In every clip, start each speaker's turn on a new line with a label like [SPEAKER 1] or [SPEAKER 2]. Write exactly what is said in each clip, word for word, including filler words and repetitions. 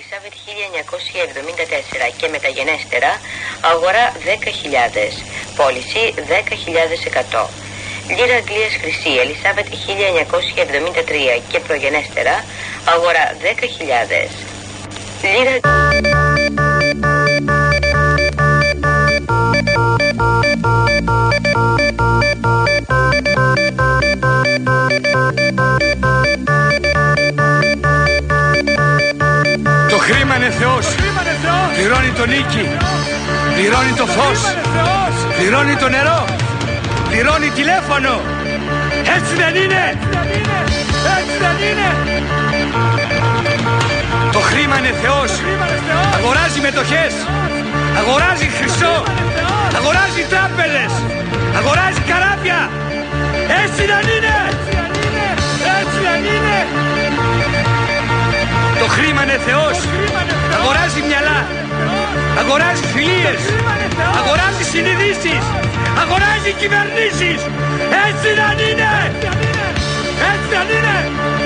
[SPEAKER 1] Ελισάβετ χίλια εννιακόσια εβδομήντα τέσσερα και μεταγενέστερα, αγορά δέκα χιλιάδες, πώληση δέκα χιλιάδες εκατό. Λίρα Αγγλίας χρυσή Ελισάβετ χίλια εννιακόσια εβδομήντα τρία και προγενέστερα, αγορά δέκα χιλιάδες. Λίρα...
[SPEAKER 2] Το χρήμα είναι Θεός. Πληρώνει το νίκη, πληρώνει το φως, πληρώνει το νερό, πληρώνει τηλέφωνο. Έτσι δεν είναι? Έτσι δεν είναι? Το χρήμα είναι Θεός. Αγοράζει μετοχές, αγοράζει χρυσό, αγοράζει τράπεζες, αγοράζει καράβια. Έτσι δεν είναι? Έτσι δεν είναι? Το χρήμα είναι Θεός. Αγοράζει μυαλά, αγοράζει φιλίες, αγοράζει συνειδήσεις, αγοράζει κυβερνήσεις. Έτσι δεν είναι? Έτσι δεν είναι?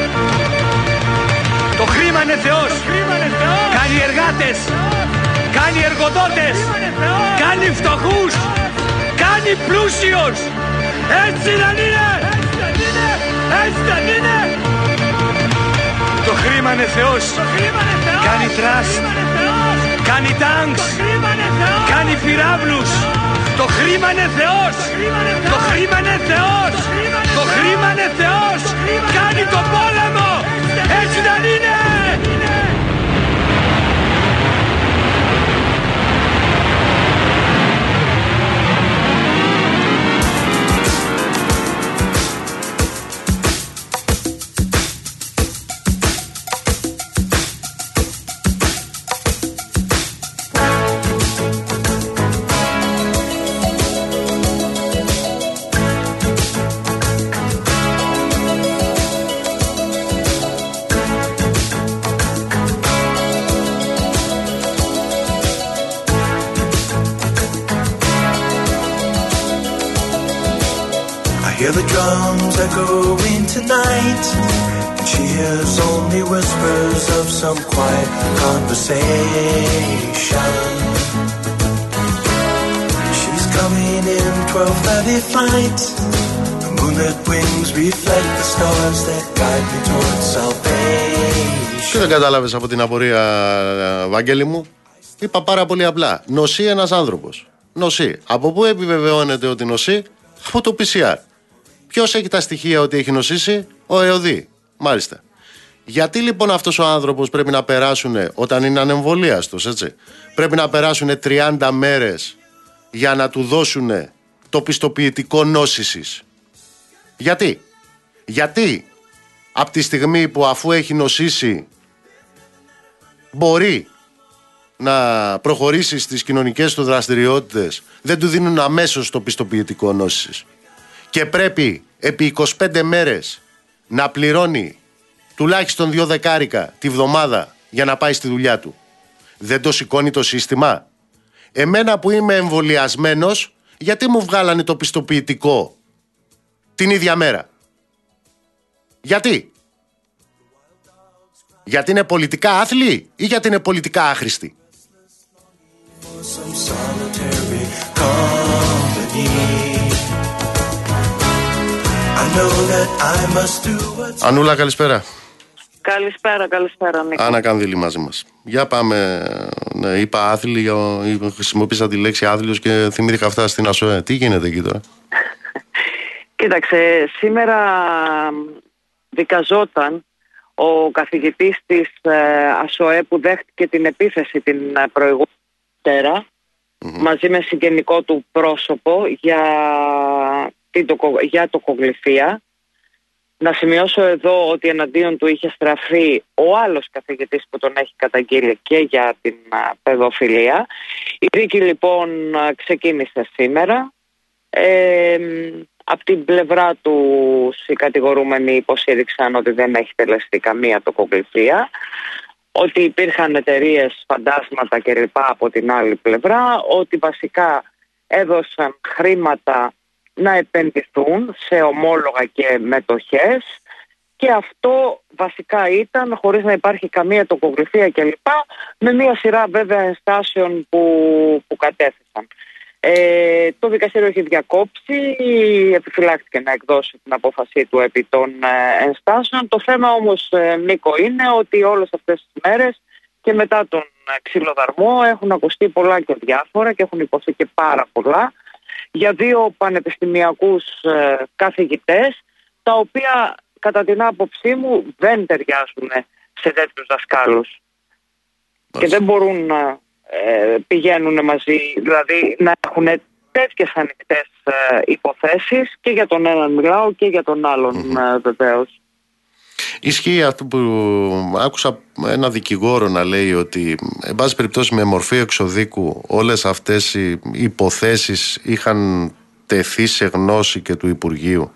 [SPEAKER 2] Το χρήμα είναι Θεός. Κάνει εργάτες, κάνει εργοδότες, κάνει φτωχούς, κάνει πλούσιος. Έτσι δεν είναι? Έτσι δεν είναι? Το χρήμα είναι Θεός. Κάνει τραστ, κάνει τάγκς, κάνει πυράβλους. Το χρήμα είναι Θεός. Το χρήμα είναι Θεός. Το χρήμα είναι Θεός. Κάνει τον πόλεμο. Έτσι δεν είναι?
[SPEAKER 3] Hear the drums echoing tonight, and she hears only whispers of some quiet conversation. She's coming in twelve thirty flight. The moonlit wings reflect the stars that guide me towards salvation.
[SPEAKER 4] Τι δεν κατάλαβες από την απορία, Βαγγέλη μου? Είπα πάρα πολύ απλά. Νοσεί ένας άνθρωπος. Νοσεί. Από πού επιβεβαιώνεται ότι νοσεί? Από το πι σι αρ. Ποιος έχει τα στοιχεία ότι έχει νοσήσει? Ο ΕΟΔΗ. Μάλιστα. Γιατί λοιπόν αυτός ο άνθρωπος πρέπει να περάσουν, όταν είναι ανεμβολίαστος, έτσι, πρέπει να περάσουν τριάντα μέρες για να του δώσουν το πιστοποιητικό νόσησης? Γιατί? Γιατί από τη στιγμή που αφού έχει νοσήσει μπορεί να προχωρήσει στις κοινωνικές του δραστηριότητες, δεν του δίνουν αμέσως το πιστοποιητικό νόσησης και πρέπει επί είκοσι πέντε μέρες να πληρώνει τουλάχιστον δύο δεκάρικα τη βδομάδα για να πάει στη δουλειά του? Δεν το σηκώνει το σύστημα? Εμένα που είμαι εμβολιασμένος, γιατί μου βγάλανε το πιστοποιητικό την ίδια μέρα? Γιατί? Γιατί είναι πολιτικά άθλιοι ή γιατί είναι πολιτικά άχρηστοι? Ανούλα, καλησπέρα.
[SPEAKER 5] Καλησπέρα, καλησπέρα Νίκο.
[SPEAKER 4] Άννα Κανδύλη μαζί μας. Για πάμε. Ναι, είπα άθλιο, χρησιμοποίησα τη λέξη άθλιος και θυμήθηκα αυτά στην ΑΣΟΕ. Τι γίνεται εκεί τώρα?
[SPEAKER 5] Κοίταξε, σήμερα δικαζόταν ο καθηγητής της ΑΣΟΕ που δέχτηκε την επίθεση την προηγούμενη Δευτέρα, mm-hmm. μαζί με συγγενικό του πρόσωπο για, το, για το κογλυφία. Να σημειώσω εδώ ότι εναντίον του είχε στραφεί ο άλλος καθηγητής που τον έχει καταγγείλει και για την α, παιδοφιλία. Η δίκη λοιπόν ξεκίνησε σήμερα. Ε, από την πλευρά του οι κατηγορούμενοι υποστήριξαν ότι δεν έχει τελεστεί καμία τοκογλυφία, ότι υπήρχαν εταιρείες, φαντάσματα κλπ. Από την άλλη πλευρά, ότι βασικά έδωσαν χρήματα να επενδυθούν σε ομόλογα και μετοχές και αυτό βασικά ήταν, χωρίς να υπάρχει καμία τοκογλυφία κλπ, με μια σειρά βέβαια ενστάσεων που, που κατέθεσαν. Ε, το δικαστήριο έχει διακόψει, επιφυλάχθηκε να εκδώσει την απόφασή του επί των ε, ενστάσεων. Το θέμα όμως, ε, Νίκο, είναι ότι όλες αυτές τις μέρες και μετά τον ε, ξυλοδαρμό έχουν ακουστεί πολλά και διάφορα και έχουν υποθεί και πάρα πολλά για δύο πανεπιστημιακούς ε, καθηγητές, τα οποία κατά την άποψή μου δεν ταιριάζουν σε τέτοιους δασκάλους και δεν μπορούν να ε, πηγαίνουν μαζί, δηλαδή να έχουν τέτοιες ανοιχτές ε, υποθέσεις, και για τον έναν μιλάω και για τον άλλον mm-hmm. ε, βεβαίως.
[SPEAKER 4] Ισχύει αυτό που άκουσα ένα δικηγόρο να λέει, ότι εν πάση περιπτώσει με μορφή εξοδίκου όλες αυτές οι υποθέσεις είχαν τεθεί σε γνώση και του Υπουργείου?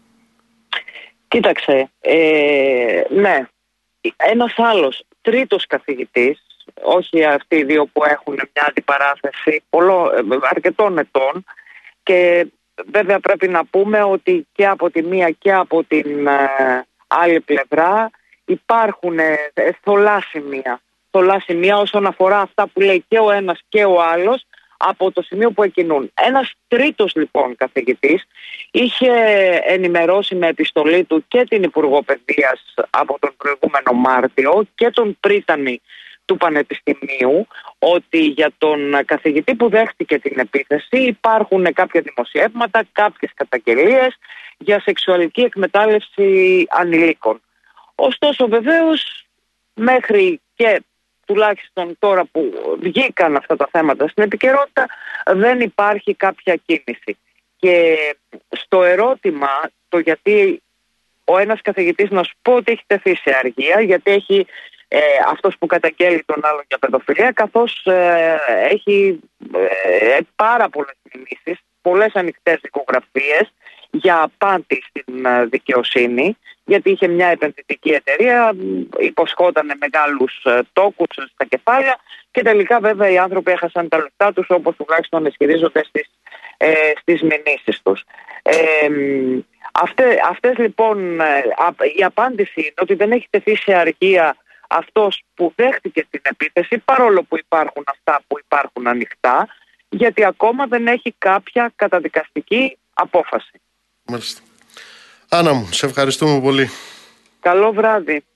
[SPEAKER 5] Κοίταξε, ε, ναι, ένας άλλος τρίτος καθηγητής, όχι αυτοί οι δύο που έχουν μια αντιπαράθεση πολλό, αρκετών ετών, και βέβαια πρέπει να πούμε ότι και από τη μία και από την ε, άλλη πλευρά υπάρχουν ε, θολά σημεία, θολά σημεία όσον αφορά αυτά που λέει και ο ένας και ο άλλος από το σημείο που εκκινούν. Ένας τρίτος λοιπόν καθηγητής είχε ενημερώσει με επιστολή του και την Υπουργό Παιδείας από τον προηγούμενο Μάρτιο και τον πρίτανη του Πανεπιστημίου, ότι για τον καθηγητή που δέχτηκε την επίθεση υπάρχουν κάποια δημοσιεύματα, κάποιες καταγγελίες για σεξουαλική εκμετάλλευση ανηλίκων. Ωστόσο βεβαίως μέχρι και τουλάχιστον τώρα που βγήκαν αυτά τα θέματα στην επικαιρότητα δεν υπάρχει κάποια κίνηση. Και στο ερώτημα το γιατί ο ένας καθηγητής, να σου πω ότι έχει τεθεί σε αργία, γιατί έχει ε, αυτός που καταγγέλει τον άλλον για παιδοφιλία, καθώς ε, έχει ε, πάρα πολλές μηνύσεις, πολλές ανοιχτές δικογραφίες για απάτη στην ε, δικαιοσύνη, γιατί είχε μια επενδυτική εταιρεία, υποσχόταν μεγάλους ε, τόκους στα κεφάλια και τελικά βέβαια οι άνθρωποι έχασαν τα λεφτά τους, όπως τουλάχιστον ισχυρίζονται στις, ε, στις μηνύσεις τους. Ε, αυτές, αυτές λοιπόν, η απάντηση είναι ότι δεν έχει τεθεί σε αργία αυτός που δέχτηκε την επίθεση, παρόλο που υπάρχουν αυτά που υπάρχουν ανοιχτά, γιατί ακόμα δεν έχει κάποια καταδικαστική απόφαση.
[SPEAKER 4] Μάλιστα. Άννα μου, σε ευχαριστούμε πολύ.
[SPEAKER 5] Καλό βράδυ.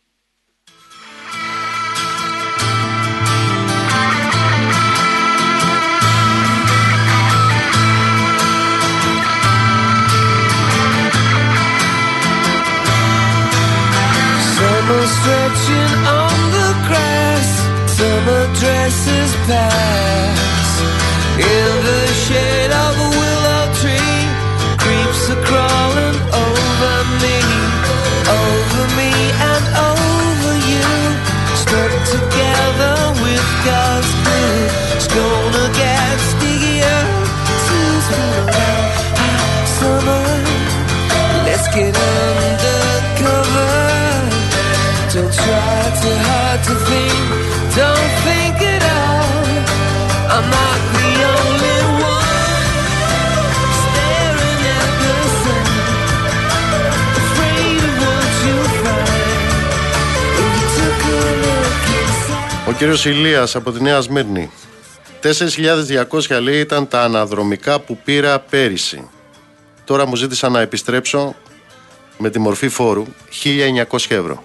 [SPEAKER 3] Summer stretching on the grass, summer dresses pass. In the shade of a willow tree, creeps are crawling over me, over me and over you. Stuck together with God's glue, it's gonna get stickier. Summer, summer, let's get undercover. Don't try too hard to think, don't think at all. I'm not the only one staring at the sun, afraid of what you'll find if you took a look inside.
[SPEAKER 4] Ο κύριος Ηλίας από τη Νέα Σμύρνη. τέσσερις χιλιάδες διακόσια λέει ήταν τα αναδρομικά που πήρα πέρυσι. Τώρα μου ζήτησα να επιστρέψω με τη μορφή φόρου χίλια εννιακόσια ευρώ.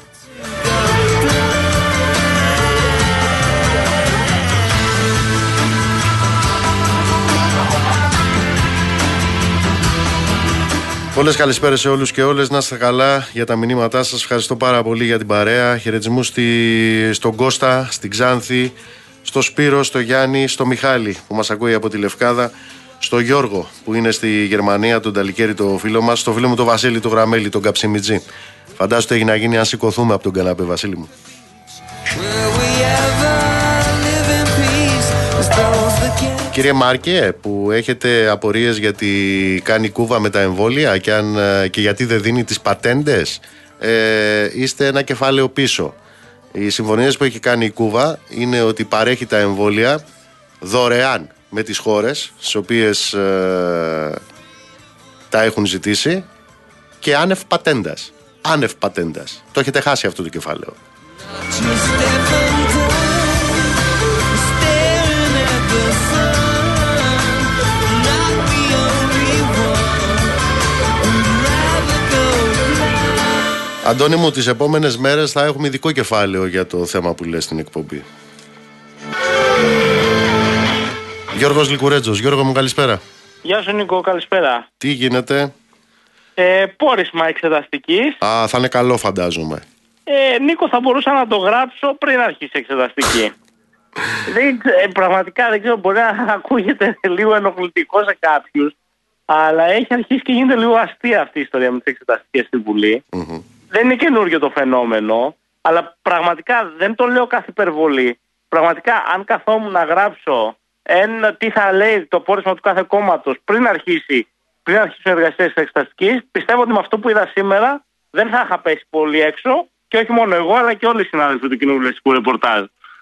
[SPEAKER 4] Πολλές καλησπέρες σε όλους και όλες, να είστε καλά για τα μηνύματά σας. Ευχαριστώ πάρα πολύ για την παρέα. Χαιρετισμούς στη... στον Κώστα, στην Ξάνθη, στο Σπύρο, στο Γιάννη, στο Μιχάλη που μας ακούει από τη Λευκάδα, στο Γιώργο που είναι στη Γερμανία, τον Ταλικέρη το φίλο μας, στο φίλο μου τον Βασίλη, τον Γραμμέλη, τον Καψιμιτζή. Φαντάζομαι τι έχει να γίνει αν σηκωθούμε από τον καναπέ, Βασίλη μου. Κύριε Μάρκε, που έχετε απορίες γιατί κάνει κούβα με τα εμβόλια και, αν, και γιατί δεν δίνει τις πατέντες, ε, είστε ένα κεφάλαιο πίσω. Οι συμφωνίες που έχει κάνει η Κούβα είναι ότι παρέχει τα εμβόλια δωρεάν με τις χώρες στις οποίες ε, τα έχουν ζητήσει και άνευ πατέντας. άνευ πατέντας. Το έχετε χάσει αυτό το κεφάλαιο. Αντώνη μου, τις επόμενες μέρες θα έχουμε ειδικό κεφάλαιο για το θέμα που λες στην εκπομπή. Γιώργος Λικουρέτζος. Γιώργο μου, καλησπέρα.
[SPEAKER 6] Γεια σου Νίκο, καλησπέρα.
[SPEAKER 4] Τι γίνεται?
[SPEAKER 6] Ε, πόρισμα εξεταστικής.
[SPEAKER 4] Α, θα είναι καλό φαντάζομαι.
[SPEAKER 6] Ε, Νίκο, θα μπορούσα να το γράψω πριν αρχίσει εξεταστική. δεν, ε, πραγματικά δεν ξέρω, μπορεί να ακούγεται λίγο ενοχλητικό σε κάποιους, αλλά έχει αρχίσει και γίνεται λίγο αστεία αυτή η ιστορία με τις εξεταστικές στη Βουλή. Mm-hmm. Δεν είναι καινούργιο το φαινόμενο, αλλά πραγματικά δεν το λέω καθ' υπερβολή. Πραγματικά, αν καθόμουν να γράψω ένα, τι θα λέει το πόρισμα του κάθε κόμματος πριν αρχίσει, πριν αρχίσουν οι εργασίες της εξεταστικής, πιστεύω ότι με αυτό που είδα σήμερα δεν θα είχα πέσει πολύ έξω, και όχι μόνο εγώ, αλλά και όλοι οι συνάδελφοι του κοινοβουλευτικού ρεπορτάζ.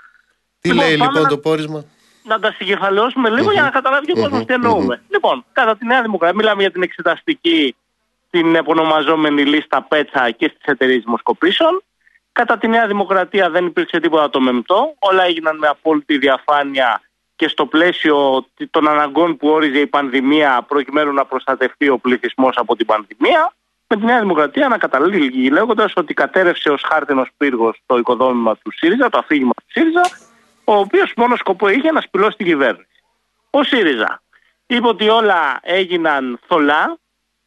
[SPEAKER 4] Τι λοιπόν, λέει λοιπόν να, το πόρισμα?
[SPEAKER 6] Να τα συγκεφαλαιώσουμε λίγο mm-hmm. για να καταλάβει και ο κόσμος mm-hmm. τι εννοούμε. Mm-hmm. Λοιπόν, κατά τη Νέα Δημοκρατία, μιλάμε για την εξεταστική, την επωνομαζόμενη λίστα Πέτσα και στις εταιρείες δημοσκοπήσεων. Κατά τη Νέα Δημοκρατία δεν υπήρξε τίποτα το μεμπτό. Όλα έγιναν με απόλυτη διαφάνεια και στο πλαίσιο των αναγκών που όριζε η πανδημία, προκειμένου να προστατευτεί ο πληθυσμός από την πανδημία. Με τη Νέα Δημοκρατία να καταλήγει λέγοντας ότι κατέρευσε ως χάρτινος πύργος το οικοδόμημα του ΣΥΡΙΖΑ, το αφήγημα του ΣΥΡΙΖΑ, ο οποίος μόνο σκοπό είχε να σπηλώσει την κυβέρνηση. Ο ΣΥΡΙΖΑ είπε ότι όλα έγιναν θολά.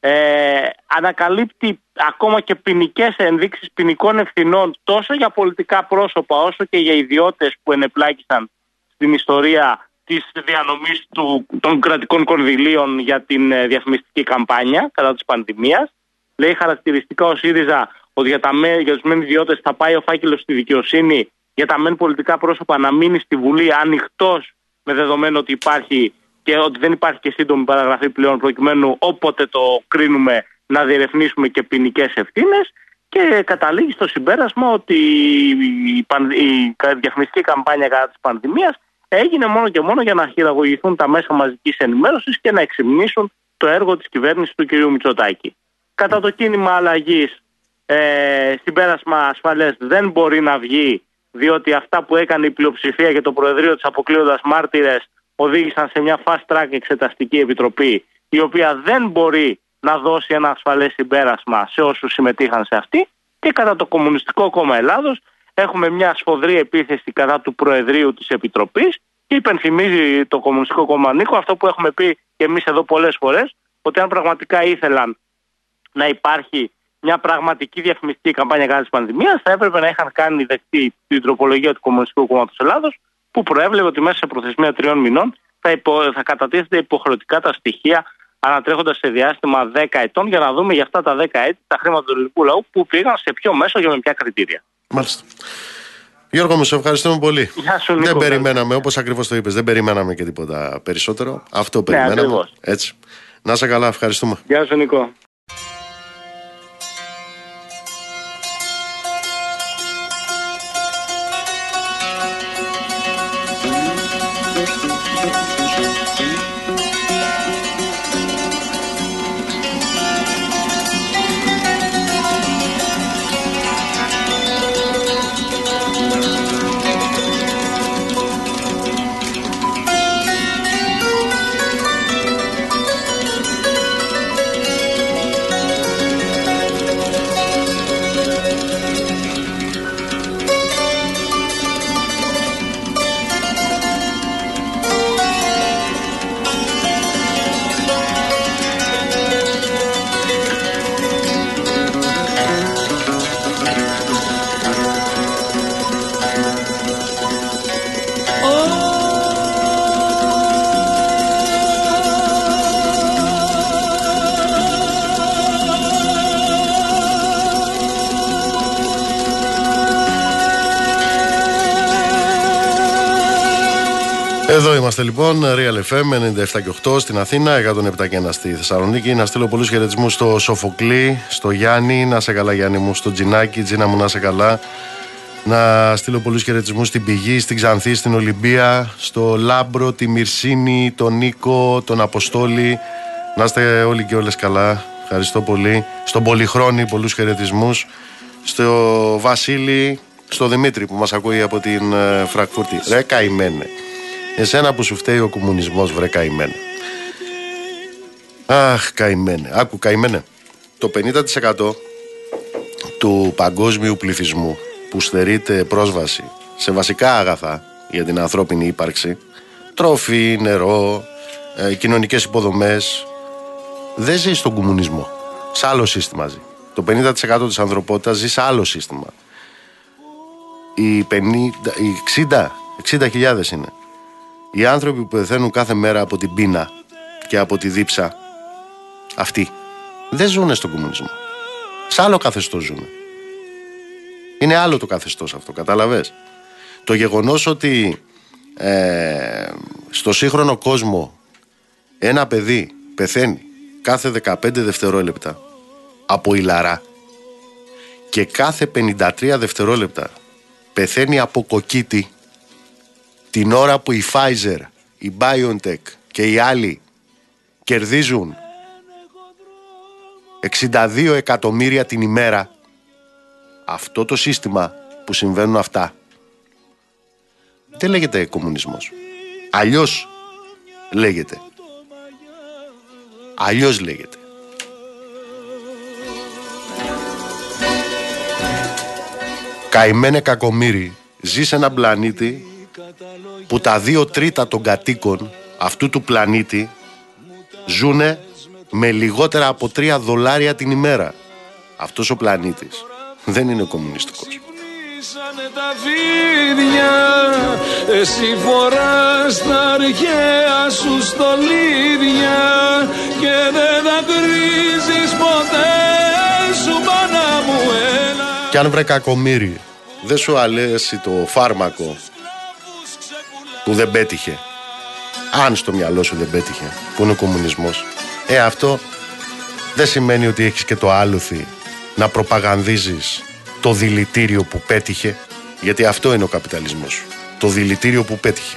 [SPEAKER 6] Ε, ανακαλύπτει ακόμα και ποινικές ενδείξεις ποινικών ευθυνών τόσο για πολιτικά πρόσωπα όσο και για ιδιώτες που ενεπλάκησαν στην ιστορία της διανομής του, των κρατικών κονδυλίων για την ε, διαφημιστική καμπάνια κατά της πανδημίας. Λέει χαρακτηριστικά ο ΣΥΡΙΖΑ ότι για, τα, για τους μεν ιδιώτες θα πάει ο φάκελος στη δικαιοσύνη, για τα μεν πολιτικά πρόσωπα να μείνει στη Βουλή ανοιχτός, με δεδομένο ότι υπάρχει και ότι δεν υπάρχει και σύντομη παραγραφή πλέον, προκειμένου όποτε το κρίνουμε να διερευνήσουμε και ποινικές ευθύνες, και καταλήγει στο συμπέρασμα ότι η, παν, η διαφημιστική καμπάνια κατά της πανδημίας έγινε μόνο και μόνο για να χειραγωγηθούν τα μέσα μαζικής ενημέρωσης και να εξυμνήσουν το έργο της κυβέρνησης του κ. Μητσοτάκη. Κατά το κίνημα αλλαγής, ε, συμπέρασμα ασφαλές δεν μπορεί να βγει, διότι αυτά που έκανε η πλειοψηφία και το Προεδρείο της αποκλείοντας μάρτυρες οδήγησαν σε μια fast track εξεταστική επιτροπή, η οποία δεν μπορεί να δώσει ένα ασφαλές συμπέρασμα σε όσους συμμετείχαν σε αυτή. Και κατά το Κομμουνιστικό Κόμμα Ελλάδος έχουμε μια σφοδρή επίθεση κατά του Προεδρείου της Επιτροπής, και υπενθυμίζει το Κομμουνιστικό Κόμμα, Νίκο, αυτό που έχουμε πει και εμείς εδώ πολλές φορές, ότι αν πραγματικά ήθελαν να υπάρχει μια πραγματική διαφημιστική καμπάνια κατά της πανδημίας, θα έπρεπε να είχαν κάνει δεκτή την τροπολογία του Κομμουνιστικού Κόμματος Ελλάδος, που προέβλεπε ότι μέσα σε προθεσμία τριών μηνών θα, υπο, θα κατατίθεται υποχρεωτικά τα στοιχεία, ανατρέχοντας σε διάστημα δέκα ετών, για να δούμε για αυτά τα δέκα έτη τα χρήματα του ελληνικού λαού που πήγαν σε ποιο μέσο και με ποια κριτήρια.
[SPEAKER 4] Μάλιστα. Γιώργο μου, σε ευχαριστούμε πολύ.
[SPEAKER 6] Γεια σου, Νίκο,
[SPEAKER 4] δεν περιμέναμε, όπως ακριβώς το είπες, δεν περιμέναμε και τίποτα περισσότερο. Αυτό περιμέναμε. Ναι, έτσι. Να είσαι καλά, ευχαριστούμε.
[SPEAKER 6] Γεια σου, Νίκο.
[SPEAKER 4] Εδώ είμαστε λοιπόν, Real εφ εμ ενενήντα επτά και οκτώ στην Αθήνα, εκατόν επτά και ένα στη Θεσσαλονίκη. Να στείλω πολλούς χαιρετισμούς στο Σοφοκλή, στο Γιάννη, να σε καλά Γιάννη μου, στο Τζινάκι, Τζίνα μου να σε καλά. Να στείλω πολλούς χαιρετισμούς στην Πηγή, στην Ξανθή, στην Ολυμπία, στο Λάμπρο, τη Μυρσίνη, τον Νίκο, τον Αποστόλη. Να είστε όλοι και όλες καλά. Ευχαριστώ πολύ. Στον Πολυχρόνη, πολλούς χαιρετισμούς. Στο Βασίλη, στο Δημήτρη που μας ακούει από την ε, Φραγκφούρτη. Ρε καημένε. Εσένα που σου φταίει ο κομμουνισμός, βρε καημένε. Αχ, καημένε. Άκου, καημένε. Το πενήντα τοις εκατό του παγκόσμιου πληθυσμού που στερείται πρόσβαση σε βασικά αγαθά για την ανθρώπινη ύπαρξη, τροφή, νερό, ε, κοινωνικές υποδομές, δεν ζει στον κομμουνισμό. Σε άλλο σύστημα ζει. Το πενήντα τοις εκατό της ανθρωπότητας ζει σε άλλο σύστημα. Οι, πενήντα, οι εξήντα, εξήντα χιλιάδες είναι οι άνθρωποι που πεθαίνουν κάθε μέρα από την πείνα και από τη δίψα. Αυτοί δεν ζουν στον κομμουνισμό. Σε άλλο καθεστώς ζουν. Είναι άλλο το καθεστώς αυτό, κατάλαβες. Το γεγονός ότι ε, στο σύγχρονο κόσμο ένα παιδί πεθαίνει κάθε δεκαπέντε δευτερόλεπτα από ηλαρά και κάθε πενήντα τρία δευτερόλεπτα πεθαίνει από κοκκίτη, την ώρα που η Pfizer, η BioNTech και οι άλλοι κερδίζουν εξήντα δύο εκατομμύρια την ημέρα, αυτό το σύστημα που συμβαίνουν αυτά δεν λέγεται κομμουνισμός. Αλλιώς λέγεται. Αλλιώς λέγεται. Καημένε κακομοίρη, ζει σε έναν πλανήτη που τα δύο τρίτα των κατοίκων αυτού του πλανήτη ζουνε με λιγότερα από τρία δολάρια την ημέρα. Αυτός ο πλανήτης δεν είναι κομμουνιστικός.
[SPEAKER 7] Τα φίδια, εσύ φοράς τα αρχαία σου στολίδια και δεν δακρύζεις ποτέ σου μάνα μου, έλα.
[SPEAKER 4] Κι αν βρε κακομοίρη δεν σου αλέσει το φάρμακο που δεν πέτυχε, αν στο μυαλό σου δεν πέτυχε, που είναι ο κομμουνισμός, ε αυτό δεν σημαίνει ότι έχεις και το άλουθη να προπαγανδίζεις το δηλητήριο που πέτυχε, γιατί αυτό είναι ο καπιταλισμός σου. Το δηλητήριο που πέτυχε.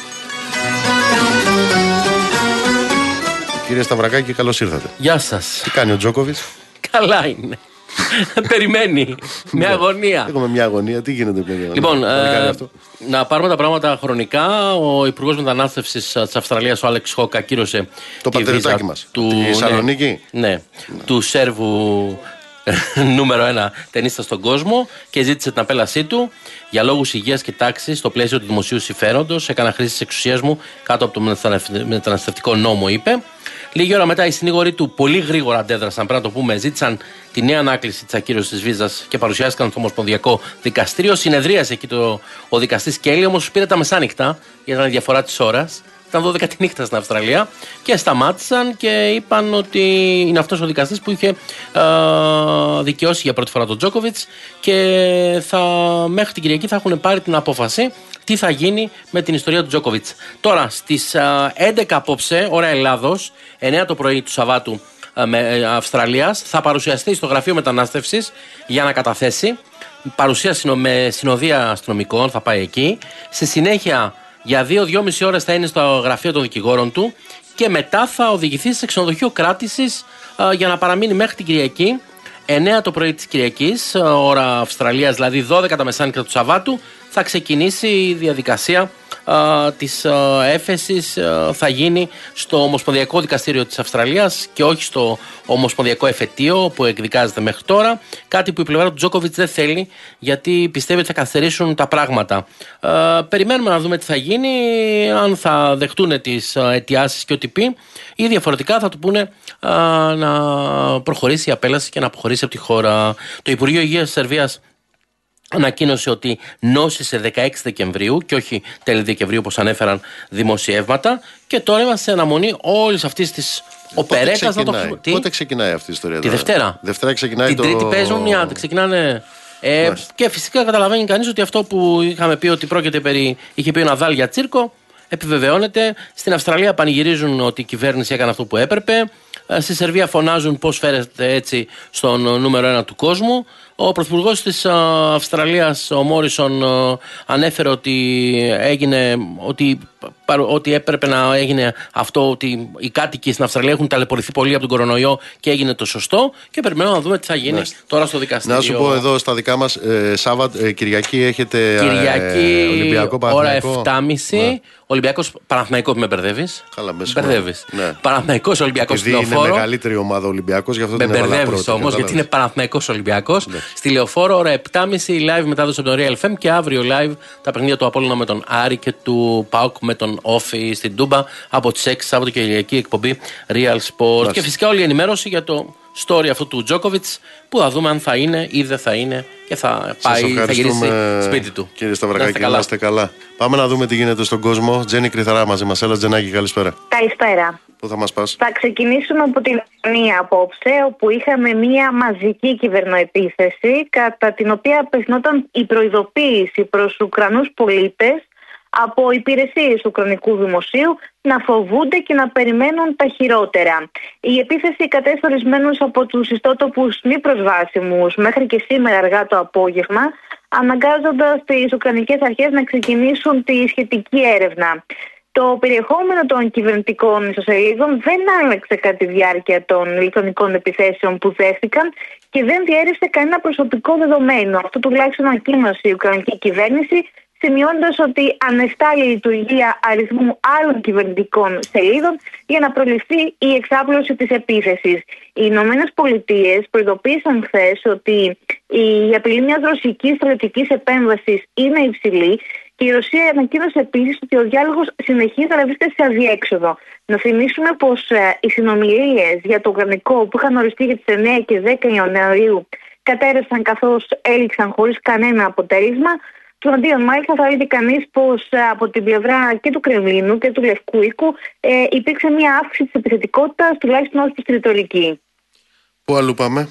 [SPEAKER 4] Κύριε Σταυρακάκη, καλώς ήρθατε.
[SPEAKER 8] Γεια σας.
[SPEAKER 4] Τι κάνει ο Τζόκοβιτς?
[SPEAKER 8] Καλά είναι. Περιμένει. Με αγωνία.
[SPEAKER 4] Έχουμε μια αγωνία. Τι γίνεται παιδιά?
[SPEAKER 8] Λοιπόν, ε, να πάρουμε τα πράγματα χρονικά. Ο Υπουργός Μετανάστευσης της Αυστραλίας, ο Άλεξ Χοκ, ακύρωσε
[SPEAKER 4] το
[SPEAKER 8] τη
[SPEAKER 4] πατεριτάκι μας.
[SPEAKER 8] Του,
[SPEAKER 4] τη Θεσσαλονίκη.
[SPEAKER 8] Ναι, ναι, ναι. Του Σέρβου νούμερο ένα ταινίστα στον κόσμο και ζήτησε την απέλασή του για λόγους υγείας και τάξης στο πλαίσιο του δημοσίου συμφέροντος. Έκανα χρήση της εξουσίας μου κάτω από το μεταναστευτικό νόμο, είπε. Λίγη ώρα μετά οι συνήγοροι του πολύ γρήγορα αντέδρασαν, πρέπει να το πούμε, ζήτησαν τη νέα ανάκληση της ακύρωσης της βίζας και παρουσιάστηκαν στο Ομοσπονδιακό Δικαστήριο. Συνεδρίασε εκεί το, ο δικαστής Κέλλη, όμως πήρε τα μεσάνυχτα, για την διαφορά της ώρας. Ήταν δώδεκα τη νύχτα στην Αυστραλία και σταμάτησαν και είπαν ότι είναι αυτός ο δικαστής που είχε ε, δικαιώσει για πρώτη φορά τον Τζόκοβιτς και θα, μέχρι την Κυριακή θα έχουν πάρει την απόφαση τι θα γίνει με την ιστορία του Τζόκοβιτς. Τώρα στις ε, έντεκα απόψε, ώρα Ελλάδος, εννιά το πρωί του Σαββάτου ε, με, ε, Αυστραλίας, θα παρουσιαστεί στο Γραφείο Μετανάστευσης για να καταθέσει. Παρουσία με συνοδεία αστυνομικών, θα πάει εκεί. Στη συνέχεια, για δύο-δυόμιση ώρες θα είναι στο γραφείο των δικηγόρων του και μετά θα οδηγηθεί σε ξενοδοχείο κράτησης α, για να παραμείνει μέχρι την Κυριακή. εννιά το πρωί της Κυριακής, ώρα Αυστραλίας, δηλαδή δώδεκα τα μεσάνυχτα του Σαββάτου, θα ξεκινήσει η διαδικασία α, της α, έφεσης. Α, θα γίνει στο Ομοσπονδιακό Δικαστήριο της Αυστραλίας και όχι στο Ομοσπονδιακό Εφετείο που εκδικάζεται μέχρι τώρα. Κάτι που η πλευρά του Τζόκοβιτς δεν θέλει, γιατί πιστεύει ότι θα καθυστερήσουν τα πράγματα. Α, περιμένουμε να δούμε τι θα γίνει, αν θα δεχτούν τις αιτιάσεις και ό,τι πει, ή διαφορετικά θα του πούνε α, να προχωρήσει η απέλαση και να αποχωρήσει από τη χώρα. Το Υπουργείο Υγείας της Σερβίας ανακοίνωσε ότι νόσησε δεκαέξι Δεκεμβρίου και όχι τέλη Δεκεμβρίου όπως ανέφεραν δημοσιεύματα, και τώρα είμαστε σε αναμονή όλης αυτής της οπερέτας.
[SPEAKER 4] Το... Πότε ξεκινάει αυτή η ιστορία?
[SPEAKER 8] Τη Δευτέρα.
[SPEAKER 4] Δευτέρα ξεκινάει.
[SPEAKER 8] Την
[SPEAKER 4] το...
[SPEAKER 8] Τρίτη παίζουν μια, ξεκινάνε. Ε, και φυσικά καταλαβαίνει κανείς ότι αυτό που είχαμε πει ότι πρόκειται περί, είχε πει ο Ναδάλ για τσίρκο, επιβεβαιώνεται. Στην Αυστραλία πανηγυρίζουν ότι η κυβέρνηση έκανε αυτό που έπρεπε. Στη Σερβία φωνάζουν πώς φέρετε έτσι στον νούμερο ένα του κόσμου. Ο πρωθυπουργός της Αυστραλίας, ο Μόρισον, ανέφερε ότι έγινε, ότι, ότι έπρεπε να έγινε αυτό, ότι οι κάτοικοι στην Αυστραλία έχουν ταλαιπωρηθεί πολύ από τον κορονοϊό και έγινε το σωστό. Και περιμένουμε να δούμε τι θα γίνει, ναι, τώρα στο δικαστήριο.
[SPEAKER 4] Να σου πω εδώ στα δικά μας, ε, Σάββατ, ε, Κυριακή έχετε
[SPEAKER 8] Κυριακή,
[SPEAKER 4] ε, Ολυμπιακό Παναθηναϊκό.
[SPEAKER 8] Ώρα επτάμιση. Ναι. Ολυμπιακός Παναθηναϊκό, με μπερδεύεις.
[SPEAKER 4] Καλά, με
[SPEAKER 8] μπερδεύεις. Ναι. Παναθηναϊκός Ολυμπιακός στη Λεωφόρο.
[SPEAKER 4] Είναι μεγαλύτερη ομάδα Ολυμπιακός, γι' αυτό
[SPEAKER 8] με
[SPEAKER 4] την έβαλα πρώτη.
[SPEAKER 8] Με μπερδεύεις όμως, γιατί είναι Παναθηναϊκός Ολυμπιακός.
[SPEAKER 4] Ναι.
[SPEAKER 8] Στη Λεωφόρο, ώρα επτάμιση, live μετάδοση από τον Real εφ εμ και αύριο live τα παιχνίδια του Απόλλωνα με τον Άρη και του ΠΑΟΚ με τον Όφη στην Τούμπα από τις έξι Σάββατο και Κυριακή, εκπομπή Real Sport. Μάλιστα. Και φυσικά όλη η ενημέρωση για το story αυτού του Τζόκοβιτς, που θα δούμε αν θα είναι ή δεν θα είναι και θα πάει, θα γυρίσει σπίτι του.
[SPEAKER 4] Κύριε Σταυρακάκη, να είστε καλά. Πάμε να δούμε τι γίνεται στον κόσμο. Τζένι Κρυθαρά μαζί μας. Έλα, Τζενάκη, καλησπέρα.
[SPEAKER 9] Καλησπέρα.
[SPEAKER 4] Πού θα μας πας?
[SPEAKER 9] Θα ξεκινήσουμε από την Ισπανία απόψε, όπου είχαμε μία μαζική κυβερνοεπίθεση, κατά την οποία απευθυνόταν η προειδοποίηση προς Ουκρανούς πολίτες από υπηρεσίες του Ουκρανικού Δημοσίου να φοβούνται και να περιμένουν τα χειρότερα. Η επίθεση κατέστη ορισμένους από τους ιστότοπους μη προσβάσιμους μέχρι και σήμερα αργά το απόγευμα, αναγκάζοντας τις Ουκρανικές αρχές να ξεκινήσουν τη σχετική έρευνα. Το περιεχόμενο των κυβερνητικών ιστοσελίδων δεν άλλαξε κατά τη διάρκεια των ηλεκτρονικών επιθέσεων που δέχτηκαν και δεν διέρευσε κανένα προσωπικό δεδομένο. Αυτό τουλάχιστον ανακοίνωσε η Ουκρανική κυβέρνηση, σημειώνοντας ότι ανεστάλλει η λειτουργία αριθμού άλλων κυβερνητικών σελίδων για να προληφθεί η εξάπλωση της επίθεσης. Οι Ηνωμένες Πολιτείες προειδοποίησαν χθες ότι η απειλή μιας ρωσικής στρατιωτικής επέμβασης είναι υψηλή και η Ρωσία ανακοίνωσε επίσης ότι ο διάλογος συνεχίζει να βρίσκεται σε αδιέξοδο. Να θυμίσουμε πως ε, οι συνομιλίες για το Ουκρανικό που είχαν οριστεί για τις εννέα και δέκα Ιανουαρίου κατέρευσαν καθώς έληξαν χωρίς κανένα αποτέλεσμα. Του αντίον, μάλιστα, θα είδε κανείς πως ε, από την πλευρά και του Κρεμλίνου και του Λευκού Οίκου ε, υπήρξε μια αύξηση της επιθετικότητας, τουλάχιστον ως προς τη ρητορική.
[SPEAKER 4] Πού αλλού πάμε?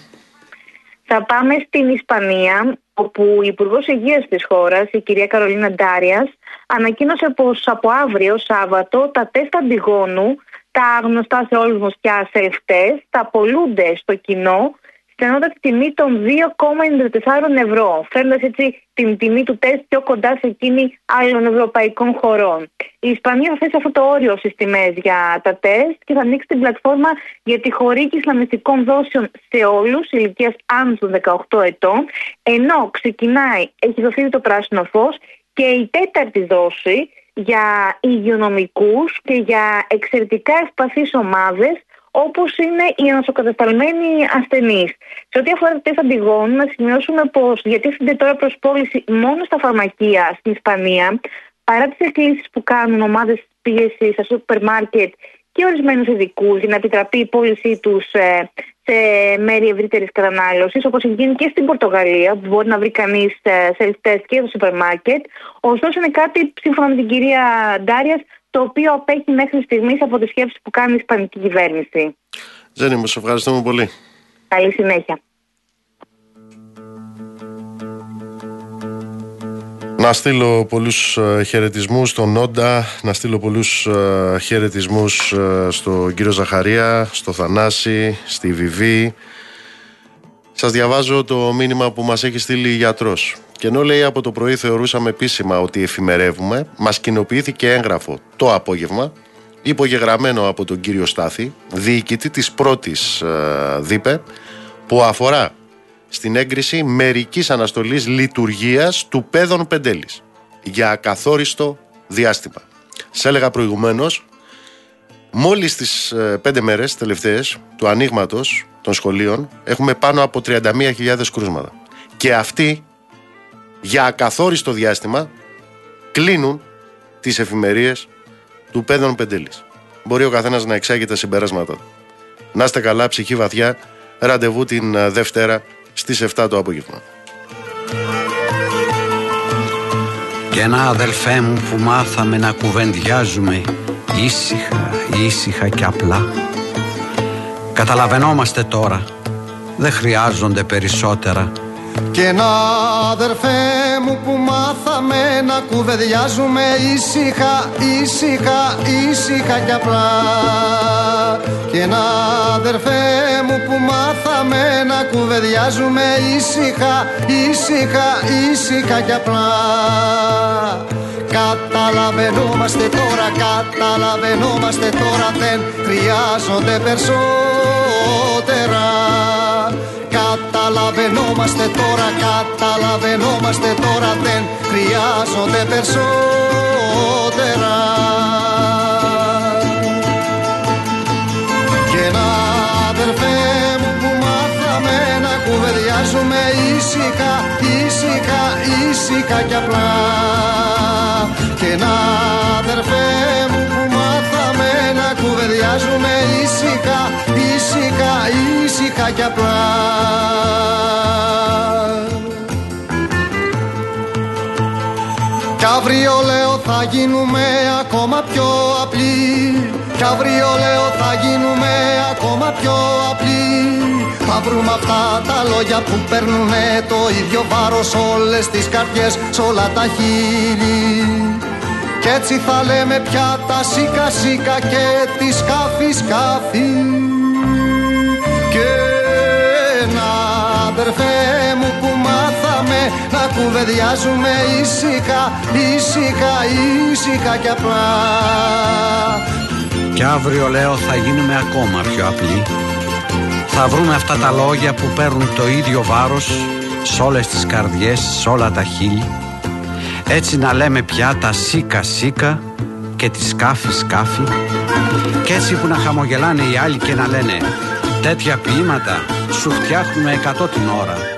[SPEAKER 9] Θα πάμε στην Ισπανία, όπου η Υπουργός Υγείας της χώρας, η κυρία Καρολίνα Ντάριας, ανακοίνωσε πως από αύριο Σάββατο τα τεστ αντιγόνου, τα γνωστά σε όλους μας πια self-test, θα απολούνται στο κοινό στην ανώτατη τιμή των δύο κόμμα ενενήντα τέσσερα ευρώ, φέρνοντας έτσι την τιμή του τεστ πιο κοντά σε εκείνη άλλων ευρωπαϊκών χωρών. Η Ισπανία θα θέσει αυτό το όριο στις τιμές για τα τεστ και θα ανοίξει την πλατφόρμα για τη χορήγηση ισλαμιστικών δόσεων σε όλους ηλικίας άνω των δεκαοκτώ ετών, ενώ ξεκινάει, έχει δοθεί το πράσινο φως και η τέταρτη δόση για υγειονομικούς και για εξαιρετικά ευπαθείς ομάδες, όπως είναι οι ανοσοκατασταλμένοι ασθενείς. Σε ό,τι αφορά τα τεστ αντιγόνου, να σημειώσουμε πως διατίθενται τώρα προς πώληση μόνο στα φαρμακεία στην Ισπανία, παρά τις εκκλήσεις που κάνουν ομάδες πίεσης στα σούπερ μάρκετ και ορισμένους ειδικούς για να επιτραπεί η πώλησή τους σε μέρη ευρύτερης κατανάλωσης, όπως γίνει και στην Πορτογαλία, που μπορεί να βρει κανείς self-test και στο σούπερ μάρκετ. Ωστόσο, είναι κάτι, σύμφωνα με την κυρία Ντάριας, το οποίο απέχει μέχρι στιγμής από τις σκέψεις που κάνει η Ισπανική κυβέρνηση.
[SPEAKER 4] Ζένη μου, σε ευχαριστούμε πολύ.
[SPEAKER 9] Καλή συνέχεια.
[SPEAKER 4] Να στείλω πολλούς χαιρετισμούς στον Νόντα, να στείλω πολλούς χαιρετισμούς στον κύριο Ζαχαρία, στο Θανάση, στη Βιβί. Σας διαβάζω το μήνυμα που μας έχει στείλει η γιατρός. Και ενώ λέει από το πρωί θεωρούσαμε επίσημα ότι εφημερεύουμε, μας κοινοποιήθηκε έγγραφο το απόγευμα, υπογεγραμμένο από τον κύριο Στάθη, διοικητή της πρώτης ε, ΔΥΠΕ, που αφορά στην έγκριση μερικής αναστολής λειτουργίας του Πέδων Πεντέλης για ακαθόριστο διάστημα. Σε έλεγα προηγουμένως, μόλις τις ε, πέντε μέρες τελευταίες του ανοίγματος των σχολείων έχουμε πάνω από τριάντα μία χιλιάδες κρούσματα. Και αυτοί για ακαθόριστο διάστημα κλείνουν τις εφημερίες του Πέδων Πεντέλης. Μπορεί ο καθένας να εξάγει τα συμπεράσματα του. Να είστε καλά, ψυχή βαθιά. Ραντεβού την Δευτέρα στις επτά το απόγευμα.
[SPEAKER 10] Και ένα αδελφέ μου που μάθαμε να κουβεντιάζουμε ήσυχα, ήσυχα και απλά. Καταλαβαίνόμαστε τώρα, δεν χρειάζονται περισσότερα.
[SPEAKER 11] Και ένα αδελφέ μου που μάθαμε να κουβεντιάζουμε ήσυχα, ήσυχα, ήσυχα κι απλά. Και ένα αδερφέ μου που μάθαμε να κουβεντιάζουμε ήσυχα, ήσυχα, ήσυχα κι απλά. Καταλαβαίνόμαστε τώρα, καταλαβαίνόμαστε τώρα, δεν χρειάζονται περισσότερα. Καταλαβαίνόμαστε τώρα, καταλαβαίνόμαστε τώρα, δεν χρειάζονται περισσότερα. Και ένα αδερφέ μου που μάθαμε να κουβεντιάζουμε ήσυχα, ήσυχα, ήσυχα κι απλά. Και ένα αδερφέ μου που μάθαμε να κουβεντιάζουμε ήσυχα, ήσυχα, ήσυχα κι απλά. Κι αύριο λέω θα γίνουμε ακόμα πιο απλοί. Κι αύριο λέω θα γίνουμε ακόμα πιο απλοί. Θα βρούμε αυτά τα λόγια που παίρνουνε το ίδιο βάρος όλες τις καρδιές, σ' όλα τα χείλη. Κι έτσι θα λέμε πια τα σίκα σίκα και τη σκάφη σκάφη. Και ένα αδερφέ μου που μάθαμε να κουβεντιάζουμε ήσυχα, ήσυχα, ήσυχα κι απλά.
[SPEAKER 10] Κι αύριο λέω θα γίνουμε ακόμα πιο απλοί. Θα βρούμε αυτά τα λόγια που παίρνουν το ίδιο βάρος σ' όλες τις καρδιές, σ' όλα τα χείλη. Έτσι να λέμε πια τα σίκα σίκα και τη σκάφη σκάφη. Κι έτσι που να χαμογελάνε οι άλλοι και να λένε τέτοια ποίηματα σου φτιάχνουμε εκατό την ώρα.